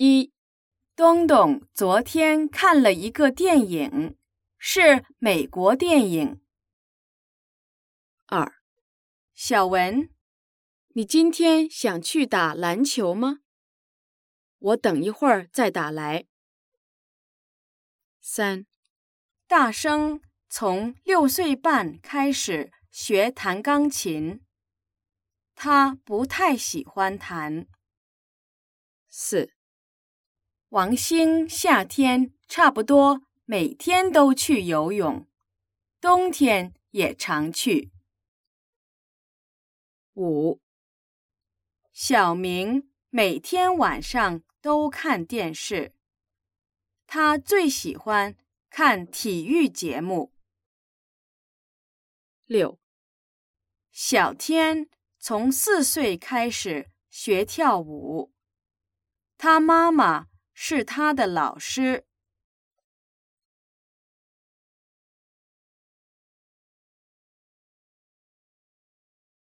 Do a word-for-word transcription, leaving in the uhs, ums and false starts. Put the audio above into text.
一，东东昨天看了一个电影，是美国电影。二，小文，你今天想去打篮球吗？我等一会儿再打来。三，大生从六岁半开始学弹钢琴，他不太喜欢弹。四，王星夏天差不多每天都去游泳，冬天也常去。五，小明每天晚上都看电视，他最喜欢看体育节目。六，小天从四岁开始学跳舞，他妈妈是他的老师。